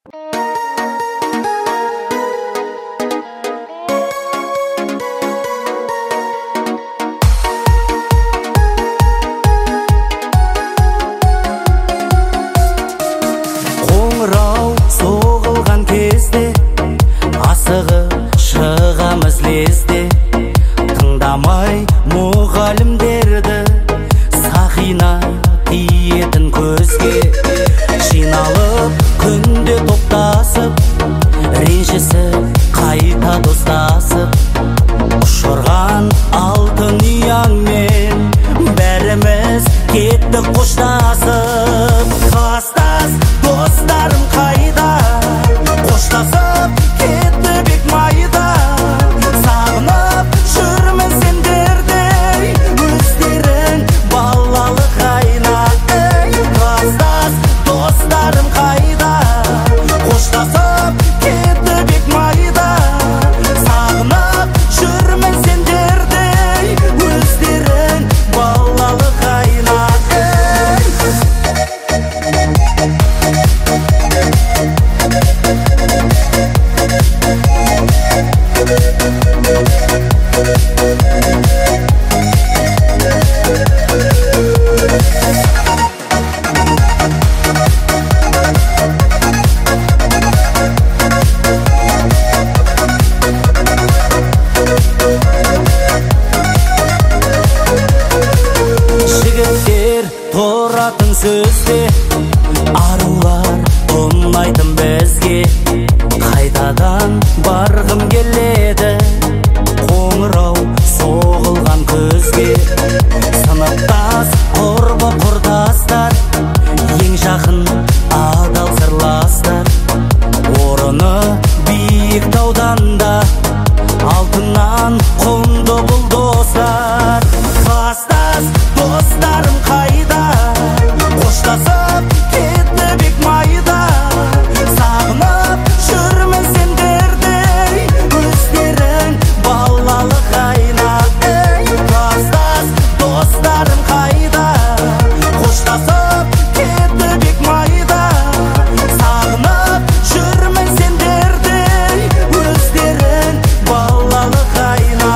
Қоңырау соғылған кезде асығып шығамыз лезде, тыңдамай мұғалімдерді сақина тиетін көзге. Жиналып күнде топтасып, ренжісіп қайта достасып, ұшырған алтын ұяңмен бәріміз кеттік қоштасып. Кластас достарым қайда, қоштасып кетті бек майда. Сағынып жүрмін сендердей, өздерің балалық айна. Кластас достарым қайда, қоштасып кетті бек майда. Сағынып жүрмін сендердей, өздерің балалық айна. Жігіттер тұратын сөзде, арулар ұнайтын бізге. Қайтадан барғым келеді қоңырау соғылған көзге. Сыныптас құрбы құрдастар, ең жақын адал сырластар. Орыны биік тауданда, алтыннан құнды бұл достар. Кластас достарым қайда, қоштасып кетті бек майда. Сағынып жүрмін сендердей, өздерің балалық айна. Кластас достарым қайда, қоштасып кетті бек майда. Сағынып жүрмін сендердей, өздерің балалық айна.